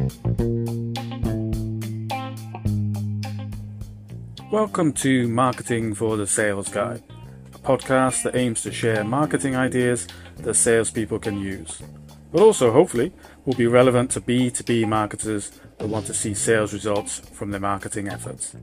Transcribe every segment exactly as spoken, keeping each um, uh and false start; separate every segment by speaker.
Speaker 1: Welcome to Marketing for the Sales Guy, a podcast that aims to share marketing ideas that salespeople can use, but also, hopefully, will be relevant to B two B marketers that want to see sales results from their marketing efforts.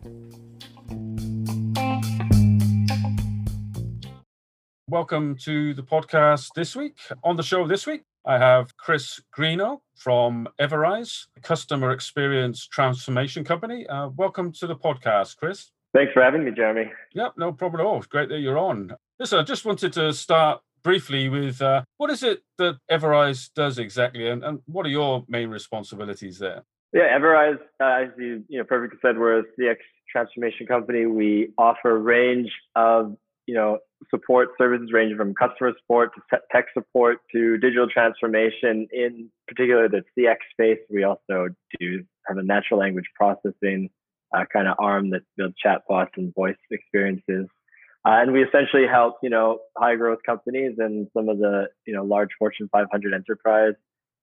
Speaker 1: Welcome to the podcast this week. On the show this week, I have Chris Greeno from Everise, a customer experience transformation company. Uh, welcome to the podcast, Chris.
Speaker 2: Thanks for having me, Jeremy.
Speaker 1: Yep, no problem at all. It's great that you're on. Listen, I just wanted to start briefly with uh, what is it that Everise does exactly, and, and what are your main responsibilities there?
Speaker 2: Yeah, Everise, uh, as you you know perfectly said, we're a C X transformation company. We offer a range of you know support services, ranging from customer support to tech support to digital transformation. In particular, the C X space, we also do have a natural language processing uh, kind of arm that builds chatbots and voice experiences. Uh, and we essentially help, you know, high growth companies and some of the, you know, large Fortune five hundred enterprise,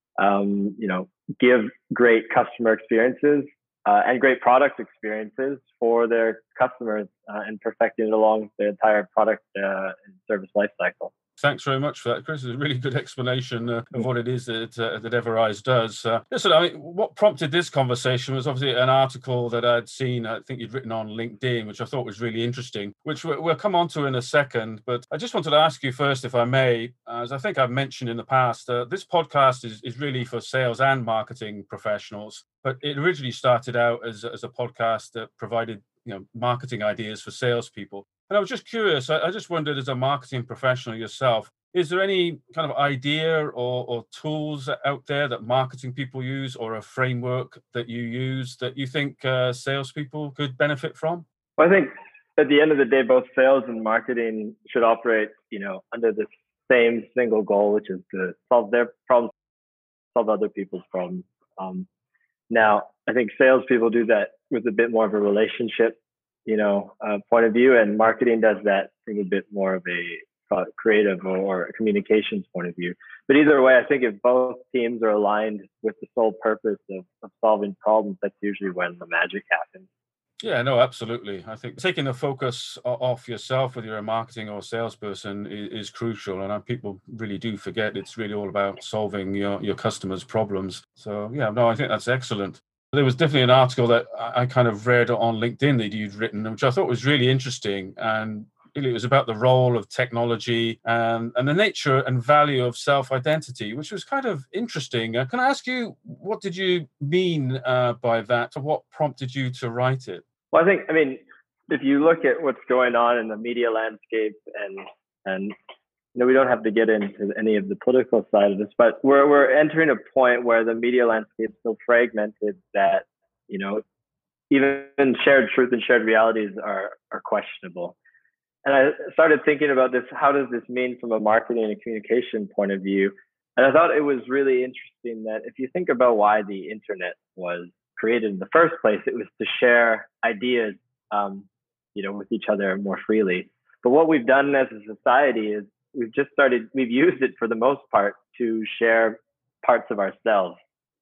Speaker 2: um, you know, give great customer experiences uh, and great product experiences for their customers uh, and perfecting it along the entire product uh, and service lifecycle.
Speaker 1: Thanks very much for that, Chris. It's a really good explanation uh, of what it is that uh, that Everise does. Uh, listen, I mean, what prompted this conversation was obviously an article that I'd seen, I think you'd written on LinkedIn, which I thought was really interesting, which we'll, we'll come on to in a second. But I just wanted to ask you first, if I may, as I think I've mentioned in the past, uh, this podcast is, is really for sales and marketing professionals. But it originally started out as, as a podcast that provided you know, marketing ideas for salespeople. And I was just curious, I, I just wondered, as a marketing professional yourself, is there any kind of idea or, or tools out there that marketing people use, or a framework that you use that you think uh, salespeople could benefit from?
Speaker 2: Well, I think at the end of the day, both sales and marketing should operate, you know, under the same single goal, which is to solve their problems, solve other people's problems. Um, now, I think salespeople do that with a bit more of a relationship you know, uh, point of view, and marketing does that from a bit more of a uh, creative or, or a communications point of view. But either way, I think if both teams are aligned with the sole purpose of, of solving problems, that's usually when the magic happens.
Speaker 1: Yeah, no, absolutely. I think taking the focus off yourself, whether you're a marketing or salesperson, is, is crucial. And people really do forget it's really all about solving your, your customers' problems. So, yeah, no, I think that's excellent. There was definitely an article that I kind of read on LinkedIn that you'd written, which I thought was really interesting. And really it was about the role of technology and, and the nature and value of self-identity, which was kind of interesting. Uh, can I ask you, what did you mean uh, by that? What prompted you to write it?
Speaker 2: Well, I think, I mean, if you look at what's going on in the media landscape and, and you know, we don't have to get into any of the political side of this, but we're we're entering a point where the media landscape is so fragmented that, you know, even shared truth and shared realities are are questionable. And I started thinking about this, how does this mean from a marketing and communication point of view? And I thought it was really interesting that if you think about why the internet was created in the first place, it was to share ideas, um, you know, with each other more freely. But what we've done as a society is we've just started, we've used it for the most part to share parts of ourselves.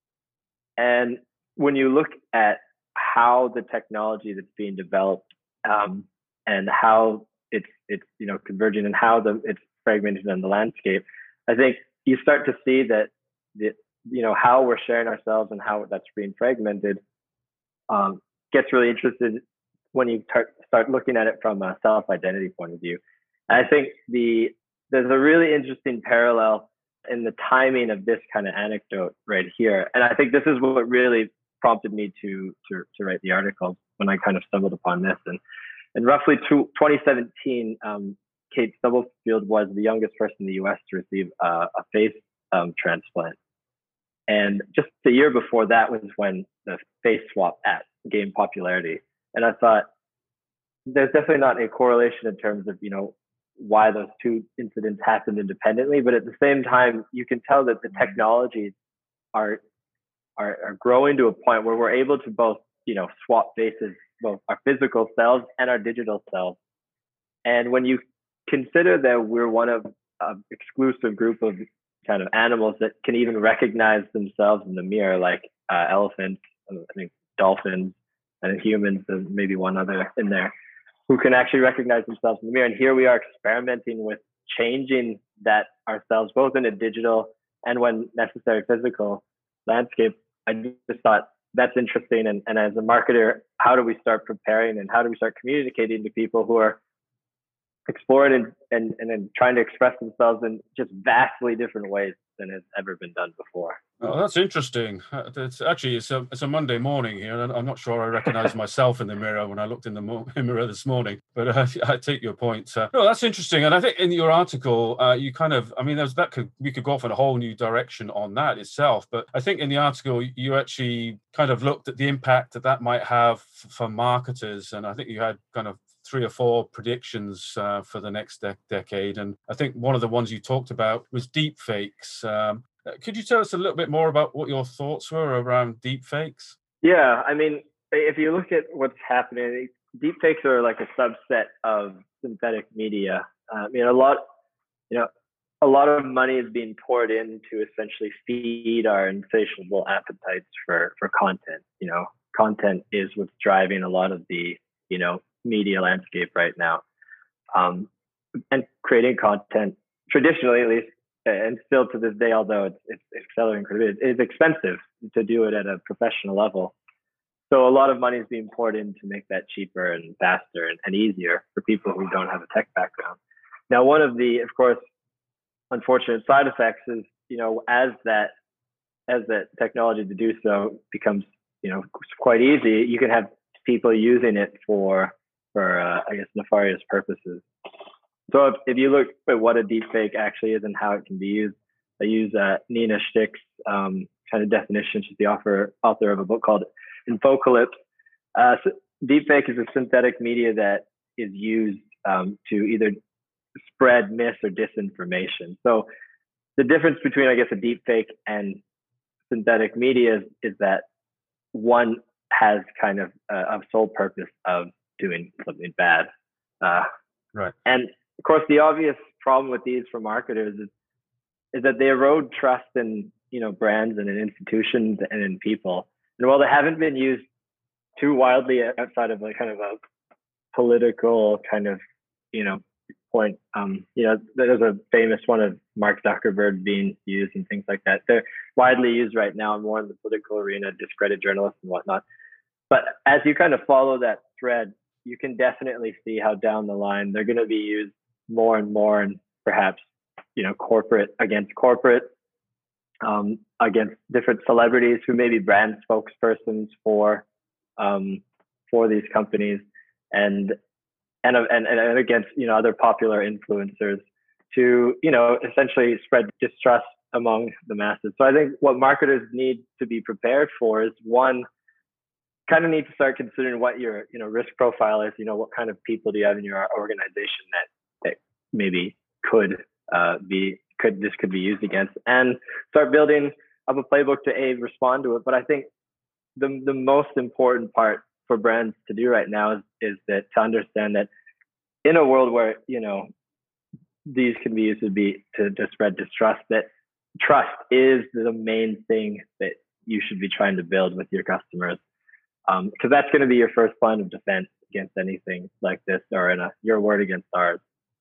Speaker 2: And when you look at how the technology that's being developed um, and how it's, it's, you know, converging and how the, it's fragmented in the landscape, I think you start to see that, the, you know, how we're sharing ourselves and how that's being fragmented um, gets really interested when you start, start looking at it from a self-identity point of view. And I think the there's a really interesting parallel in the timing of this kind of anecdote right here. And I think this is what really prompted me to to, to write the article when I kind of stumbled upon this. And in roughly two, twenty seventeen, um, Kate Stubblefield was the youngest person in the U S to receive uh, a face um, transplant. And just a year before that was when the face swap app gained popularity. And I thought, there's definitely not a correlation in terms of, you know, why those two incidents happened independently, but at the same time, you can tell that the technologies are, are are growing to a point where we're able to both, you know, swap faces, both our physical selves and our digital selves. And when you consider that we're one of an exclusive group of kind of animals that can even recognize themselves in the mirror, like uh, elephants, I think dolphins, and humans, and maybe one other in there, who can actually recognize themselves in the mirror. And here we are experimenting with changing that ourselves, both in a digital and when necessary physical landscape. I just thought that's interesting. And, and as a marketer, how do we start preparing and how do we start communicating to people who are exploring and, and, and then trying to express themselves in just vastly different ways than has ever been done before?
Speaker 1: Oh, that's interesting. Uh, It's actually it's a it's a Monday morning here, and I'm not sure I recognized myself in the mirror when I looked in the mo- mirror this morning. But uh, I take your point. Uh, no, that's interesting, and I think in your article, uh, you kind of, I mean, there's that could we could go off in a whole new direction on that itself. But I think in the article, you actually kind of looked at the impact that that might have f- for marketers, and I think you had kind of three or four predictions uh, for the next de- decade. And I think one of the ones you talked about was deep fakes. Um, uh, could you tell us a little bit more about what your thoughts were around deep fakes?
Speaker 2: Yeah, I mean, if you look at what's happening, deepfakes are like a subset of synthetic media. Uh, I mean, a lot, you know, a lot of money is being poured in to essentially feed our insatiable appetites for for content. You know, content is what's driving a lot of the, you know, media landscape right now. Um, and creating content, traditionally at least, and still to this day, although it's, it's accelerating quite a bit, it's expensive to do it at a professional level. So a lot of money is being poured in to make that cheaper and faster and, and easier for people who don't have a tech background. Now, one of the, of course, unfortunate side effects is, you know, as that as that technology to do so becomes, you know, quite easy, you can have people using it for for uh, I guess nefarious purposes. So if, if you look at what a deepfake actually is and how it can be used, I use uh, Nina Stick's um, kind of definition. She's the author author of a book called Infocalypse. Uh, so deepfake is a synthetic media that is used um, to either spread mis or disinformation. So the difference between, I guess, a deepfake and synthetic media is, is that one has kind of a, a sole purpose of doing something bad. Uh,
Speaker 1: Right.
Speaker 2: and of course, the obvious problem with these for marketers is, is that they erode trust in, you know, brands and in institutions and in people. And while they haven't been used too widely outside of like kind of a political kind of, you know, point, um, you know, there's a famous one of Mark Zuckerberg being used and things like that. They're widely used right now, more in the political arena, discredit journalists and whatnot. But as you kind of follow that thread, you can definitely see how down the line they're going to be used more and more, and perhaps, you know, corporate against corporate, um, against different celebrities who may be brand spokespersons for um, for these companies, and and and and against, you know, other popular influencers to, you know, essentially spread distrust among the masses. So I think what marketers need to be prepared for is, one, kind of need to start considering what your, you know, risk profile is. You know, what kind of people do you have in your organization that that maybe could uh, be could this could be used against, and start building up a playbook to a respond to it. But I think the the most important part for brands to do right now is is that to understand that in a world where, you know, these can be used to be to, to spread distrust, that trust is the main thing that you should be trying to build with your customers, because um, that's going to be your first line of defense against anything like this, or in a your word against ours.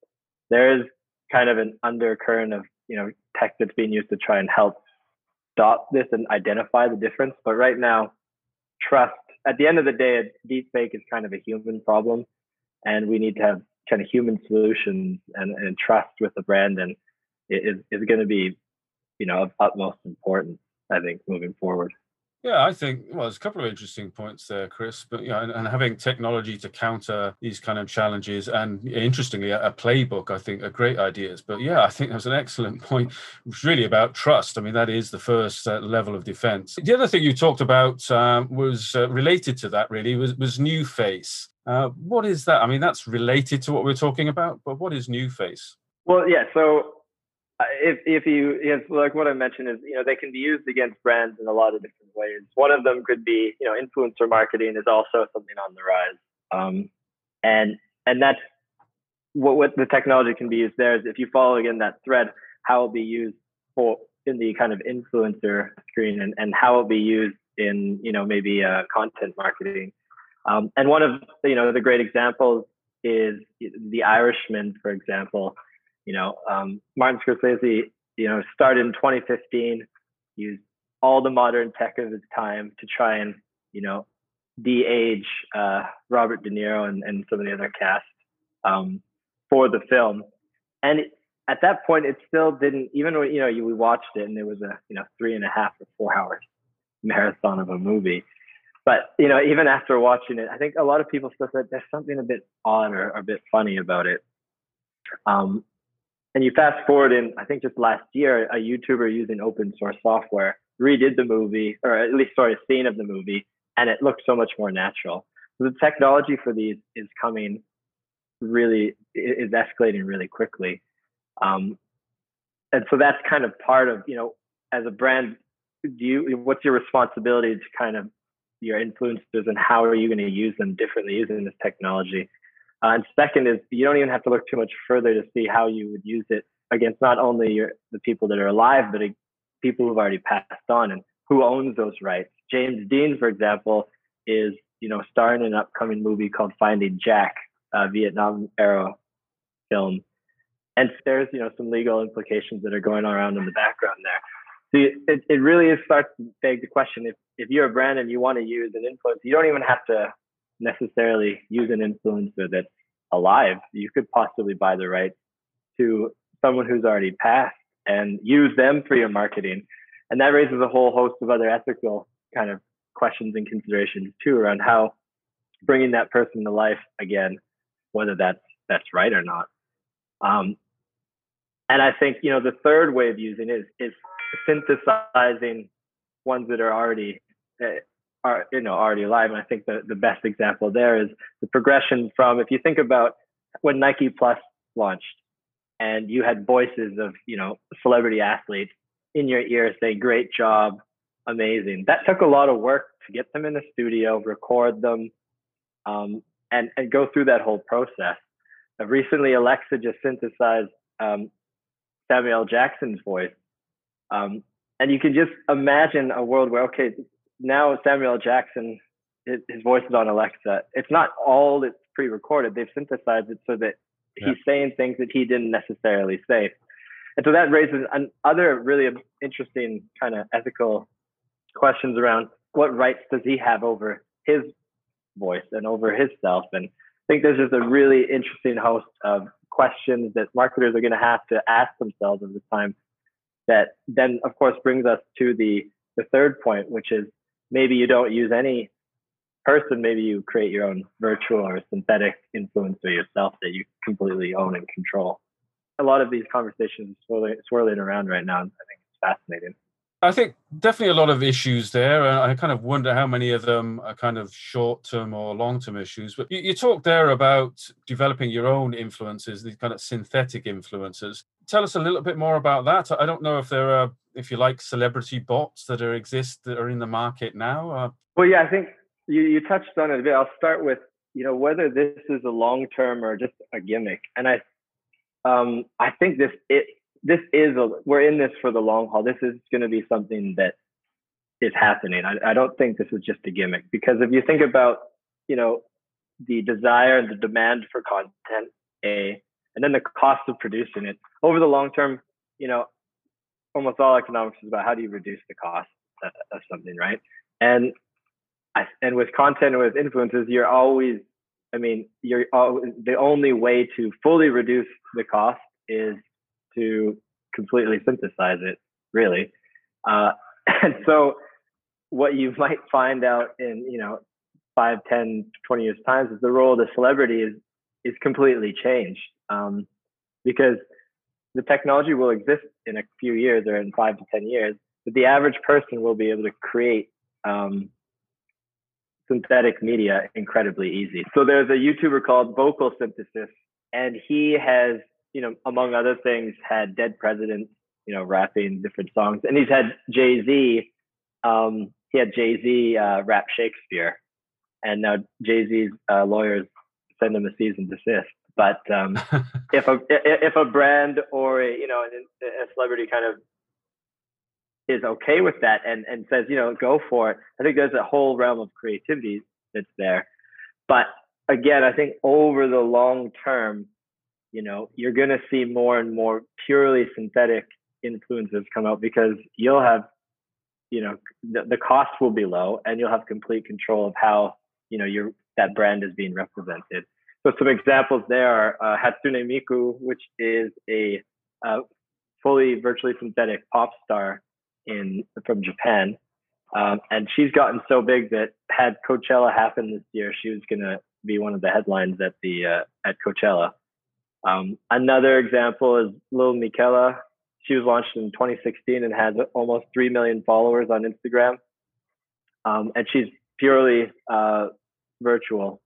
Speaker 2: There is kind of an undercurrent of, you know, tech that's being used to try and help stop this and identify the difference. But right now, trust, at the end of the day, a deepfake is kind of a human problem, and we need to have kind of human solutions, and, and trust with the brand, and it is, is going to be, you know, of utmost importance, I think, moving forward.
Speaker 1: Yeah, I think, well, there's a couple of interesting points there, Chris. But yeah, and, and having technology to counter these kind of challenges, and interestingly, a, a playbook, I think, are great ideas. But yeah, I think that's an excellent point. It's really about trust. I mean, that is the first uh, level of defense. The other thing you talked about um, was uh, related to that. Really, was was NewFace. Uh, what is that? I mean, that's related to what we're talking about. But what is NewFace?
Speaker 2: Well, yeah. So uh, if if you if like what I mentioned is, you know, they can be used against brands in a lot of different ways. One of them could be, you know, influencer marketing is also something on the rise, um, and and that's what what the technology can be used there. Is if you follow again that thread, how it'll be used for in the kind of influencer screen, and and how it'll be used in, you know, maybe uh, content marketing. Um, and one of, you know, the great examples is The Irishman, for example. You know, um, Martin Scorsese, you know, started in twenty fifteen, used all the modern tech of his time to try and, you know, de-age uh, Robert De Niro and, and some of the other cast um, for the film. And it, at that point, it still didn't, even when, you know, you, we watched it and it was a, you know, three and a half or four hours marathon of a movie. But, you know, even after watching it, I think a lot of people still said there's something a bit odd or, or a bit funny about it. Um, and you fast forward in, I think just last year, a YouTuber using open source software redid the movie, or at least saw a scene of the movie, and it looked so much more natural. So the technology for these is coming really, is escalating really quickly. Um, and so that's kind of part of, you know, as a brand, do you, what's your responsibility to kind of your influencers and how are you going to use them differently using this technology? Uh, and second is you don't even have to look too much further to see how you would use it against not only your, the people that are alive, but people who've already passed on and who owns those rights. James Dean, for example, is, you know, starring in an upcoming movie called Finding Jack, a Vietnam era film. And there's, you know, some legal implications that are going around in the background there. So it, it really is starts to beg the question, if, if you're a brand and you want to use an influencer, you don't even have to necessarily use an influencer that's alive. You could possibly buy the rights to someone who's already passed and use them for your marketing. And that raises a whole host of other ethical kind of questions and considerations too around how bringing that person to life again, whether that's, that's right or not. Um, and I think, you know, the third way of using it is, is synthesizing ones that are already, uh, are, you know, already alive. And I think the, the best example there is the progression from, if you think about when Nike Plus launched and you had voices of, you know, celebrity athletes in your ear saying, great job, amazing. That took a lot of work to get them in the studio, record them, um, and, and go through that whole process. Uh, recently, Alexa just synthesized um, Samuel L. Jackson's voice. Um, and you can just imagine a world where, okay, now Samuel L. Jackson, his, his voice is on Alexa. It's not all that's pre-recorded. They've synthesized it so that yeah. he's saying things that he didn't necessarily say. And so that raises an, other really interesting kind of ethical questions around what rights does he have over his voice and over his self. And I think there's just a really interesting host of questions that marketers are going to have to ask themselves at this time. That then, of course, brings us to the, the third point, which is maybe you don't use any person, maybe you create your own virtual or synthetic influencer yourself that you completely own and control. A lot of these conversations swirling, swirling around right now. I think it's fascinating.
Speaker 1: I think definitely a lot of issues there. And I kind of wonder how many of them are kind of short-term or long-term issues. But you, you talked there about developing your own influences, these kind of synthetic influencers. Tell us a little bit more about that. I don't know if there are, if you like, celebrity bots that are exist that are in the market now. Uh,
Speaker 2: well, yeah, I think you, you touched on it a bit. I'll start with, you know, whether this is a long-term or just a gimmick. And I, um, I think this it. This is, a, we're in this for the long haul. This is going to be something that is happening. I, I don't think this is just a gimmick, because if you think about, you know, the desire and the demand for content, A, and then the cost of producing it over the long term, you know, almost all economics is about how do you reduce the cost of, of something, right? And I, and with content and with influencers, you're always, I mean, you're always, the only way to fully reduce the cost is to completely synthesize it, really. Uh, and so what you might find out in, you know, five, ten, twenty years times is the role of the celebrity is, is completely changed, um, because the technology will exist in a few years or in five to ten years, but the average person will be able to create um, synthetic media incredibly easy. So there's a YouTuber called Vocal Synthesis, and he has, you know, among other things, had dead presidents, you know, rapping different songs. And he's had Jay-Z, um, he had Jay-Z uh, rap Shakespeare. And now Jay-Z's uh, lawyers send him a cease and desist. But um, if a if a brand or a, you know, a celebrity kind of is okay with that and, and says, you know, go for it. I think there's a whole realm of creativity that's there. But again, I think over the long term, you know, you're going to see more and more purely synthetic influencers come out because you'll have, you know, the, the cost will be low and you'll have complete control of how, you know, your that brand is being represented. So some examples there are uh, Hatsune Miku, which is a uh, fully virtually synthetic pop star in from Japan. Um, and she's gotten so big that had Coachella happen this year, she was going to be one of the headlines at the uh, at Coachella. Um, another example is Lil Miquela. She was launched in twenty sixteen and has almost three million followers on Instagram. Um, and she's purely uh, virtual.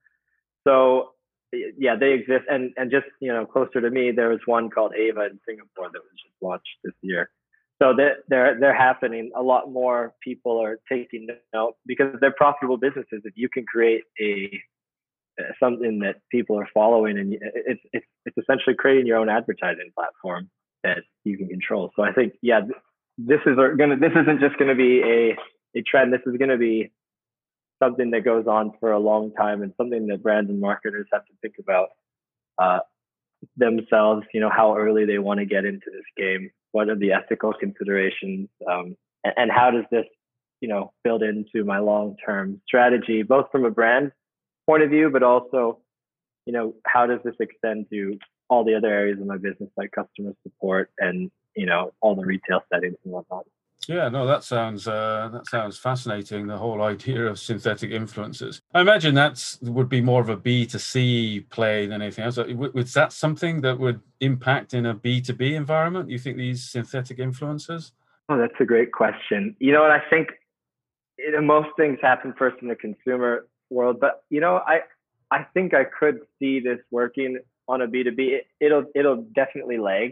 Speaker 2: So yeah, they exist. And, and just, you know, closer to me, there was one called Ava in Singapore that was just launched this year. So they're, they're, they're happening. A lot more people are taking note because they're profitable businesses. If you can create a something that people are following, and it's it's it's essentially creating your own advertising platform that you can control. So I think, yeah, this is gonna this isn't just gonna be a a trend. This is gonna be something that goes on for a long time, and something that brands and marketers have to think about uh, themselves. You know, how early they want to get into this game. What are the ethical considerations, um, and, and how does this, you know, build into my long-term strategy, both from a brand point of view, but also, you know, how does this extend to all the other areas of my business, like customer support and, you know, all the retail settings and whatnot.
Speaker 1: Yeah, no, that sounds uh, that sounds fascinating. The whole idea of synthetic influencers. I imagine that's would be more of a B to C play than anything else. Was that something that would impact in a B to B environment? You think these synthetic influencers?
Speaker 2: Oh, that's a great question. You know what, I think you know, most things happen first in the consumer world, but you know, I I think I could see this working on a B to B. It, it'll it'll definitely lag,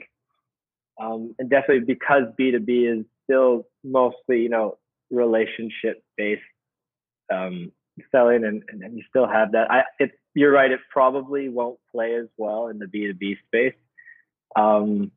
Speaker 2: um, and definitely because B to B is still mostly, you know, relationship based um, selling, and, and and you still have that. I it you're right. It probably won't play as well in the B to B space, um,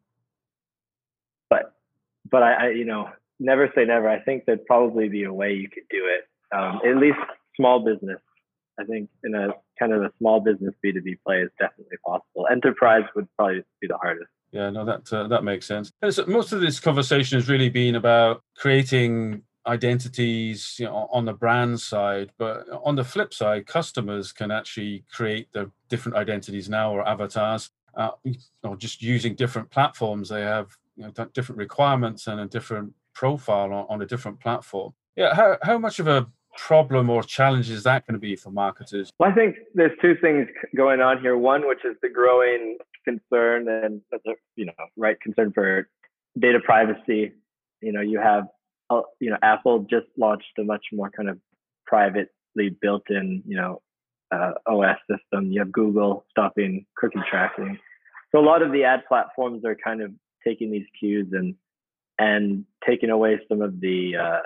Speaker 2: but but I, I you know never say never. I think there'd probably be a way you could do it. Um, at least small business. I think in a kind of a small business B to B play is definitely possible. Enterprise would probably be the hardest.
Speaker 1: Yeah, no, that uh, that makes sense. And so most of this conversation has really been about creating identities, you know, on the brand side, but on the flip side, customers can actually create their different identities now or avatars, uh, or just using different platforms. They have, you know, different requirements and a different profile on, on a different platform. Yeah, how how much of a problem or challenge is that going to be for marketers?
Speaker 2: Well, I think there's two things going on here. One, which is the growing concern and you know, right concern for data privacy. You know, you have, uh, you know, Apple just launched a much more kind of privately built-in, you know, uh, O S system. You have Google stopping cookie tracking. So a lot of the ad platforms are kind of taking these cues and and taking away some of the uh,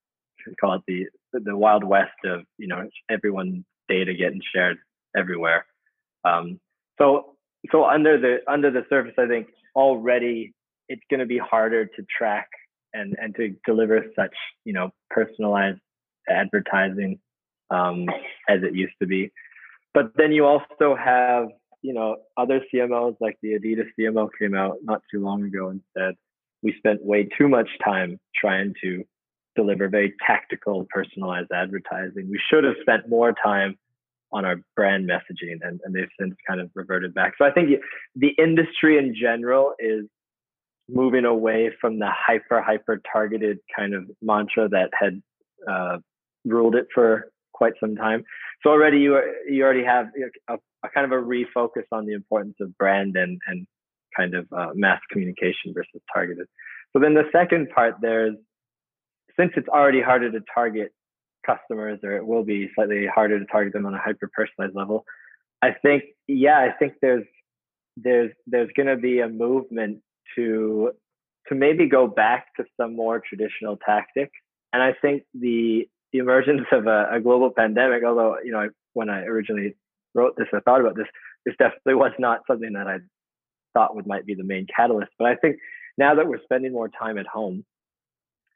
Speaker 2: call it the the wild west of, you know, everyone's data getting shared everywhere. Um, so so under the under the surface, I think already it's going to be harder to track and and to deliver such, you know, personalized advertising um, as it used to be. But then you also have, you know, other C M Os, like the Adidas C M O came out not too long ago and said we spent way too much time trying to deliver very tactical, personalized advertising. We should have spent more time on our brand messaging, and, and they've since kind of reverted back. So I think the industry in general is moving away from the hyper, hyper targeted kind of mantra that had uh, ruled it for quite some time. So already you you already have a, a kind of a refocus on the importance of brand and and kind of uh, mass communication versus targeted. So then the second part there is, since it's already harder to target customers, or it will be slightly harder to target them on a hyper personalized level, I think, yeah, I think there's there's there's going to be a movement to to maybe go back to some more traditional tactics. And I think the, the emergence of a, a global pandemic, although, you know, when I originally wrote this, I thought about this, this definitely was not something that I thought would might be the main catalyst. But I think now that we're spending more time at home,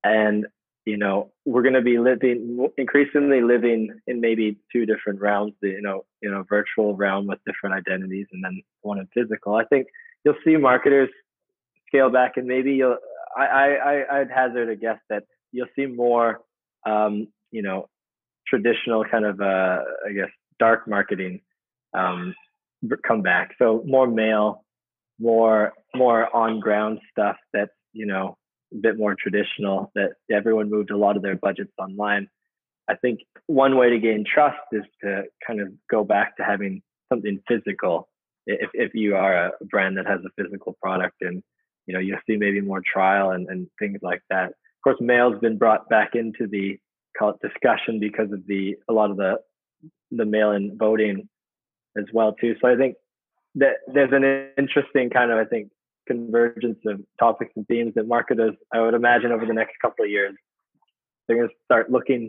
Speaker 2: And, you know, we're going to be living, increasingly living in maybe two different realms, the, you know, you know, virtual realm with different identities and then one in physical. I think you'll see marketers scale back, and maybe you'll, I, I, I'd hazard a guess that you'll see more, um, you know, traditional kind of, uh, I guess, dark marketing um, come back. So more mail, more, more on ground stuff that's, you know, a bit more traditional, that everyone moved a lot of their budgets online. I think one way to gain trust is to kind of go back to having something physical. If, if you are a brand that has a physical product, and, you know, you'll see maybe more trial and, and things like that. Of course, mail's been brought back into the call it discussion because of the, a lot of the, the mail-in voting as well too. So I think that there's an interesting kind of, I think, convergence of topics and themes that marketers, I would imagine, over the next couple of years, they're going to start looking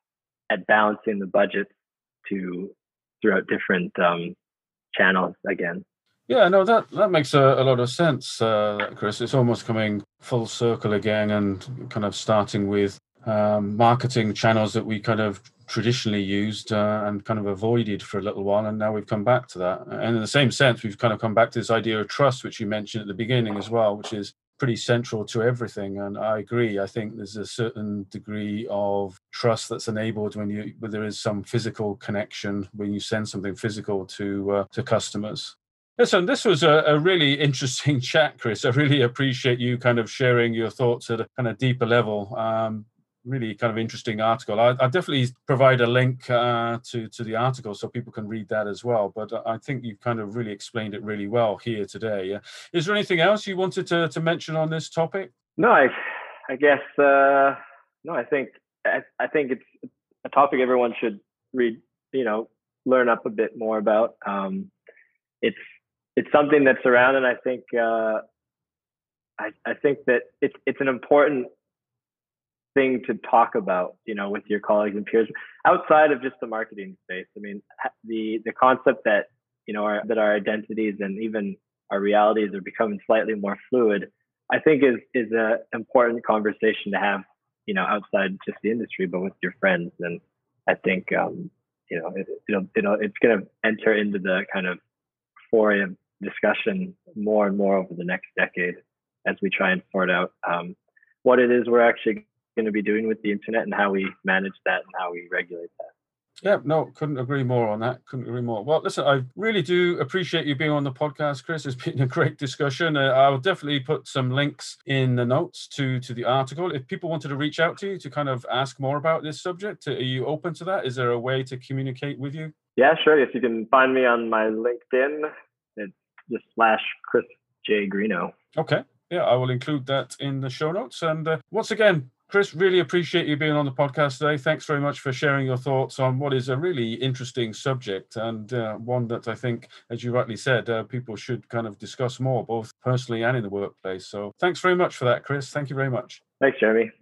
Speaker 2: at balancing the budget to throughout different um, channels again.
Speaker 1: Yeah, no, that, that makes a, a lot of sense, uh, Chris. It's almost coming full circle again, and kind of starting with um, marketing channels that we kind of traditionally used uh, and kind of avoided for a little while, and now we've come back to that. And in the same sense, we've kind of come back to this idea of trust, which you mentioned at the beginning as well, which is pretty central to everything. And I agree. I think there's a certain degree of trust that's enabled when you when there is some physical connection, when you send something physical to uh, to customers. Listen, this was a, a really interesting chat, Chris. I really appreciate you kind of sharing your thoughts at a kind of deeper level. Um, really kind of interesting article. I, I'll definitely provide a link uh, to, to the article so people can read that as well. But I think you've kind of really explained it really well here today. Uh, is there anything else you wanted to, to mention on this topic?
Speaker 2: No, I, I guess, uh, no, I think, I, I think it's a topic everyone should read, you know, learn up a bit more about. Um, it's, it's something that's around, and I think, uh, I, I think that it's, it's an important thing to talk about, you know, with your colleagues and peers outside of just the marketing space. I mean, the the concept that, you know, our, that our identities and even our realities are becoming slightly more fluid, I think is is a important conversation to have, you know, outside just the industry, but with your friends. And I think, um, you know, it, it'll, it'll, it's going to enter into the kind of foray of discussion more and more over the next decade as we try and sort out um, what it is we're actually going to be doing with the internet and how we manage that and how we regulate that.
Speaker 1: Yeah, no, couldn't agree more on that. Couldn't agree more. Well, listen, I really do appreciate you being on the podcast, Chris. It's been a great discussion. Uh, I'll definitely put some links in the notes to, to the article. If people wanted to reach out to you to kind of ask more about this subject, are you open to that? Is there a way to communicate with you?
Speaker 2: Yeah, sure. Yes, you can find me on my LinkedIn. It's just slash Chris J. Greeno.
Speaker 1: Okay. Yeah, I will include that in the show notes. And uh, once again, Chris, really appreciate you being on the podcast today. Thanks very much for sharing your thoughts on what is a really interesting subject, and uh, one that I think, as you rightly said, uh, people should kind of discuss more, both personally and in the workplace. So thanks very much for that, Chris. Thank you very much.
Speaker 2: Thanks, Jeremy.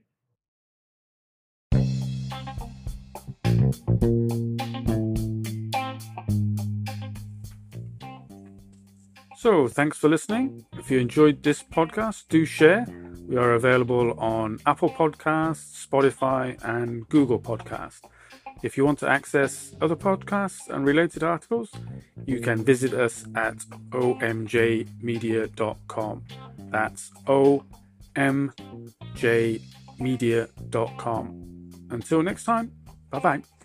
Speaker 1: So thanks for listening. If you enjoyed this podcast, do share. We are available on Apple Podcasts, Spotify, and Google Podcasts. If you want to access other podcasts and related articles, you can visit us at o m j media dot com. That's o m j media dot com. Until next time, bye-bye.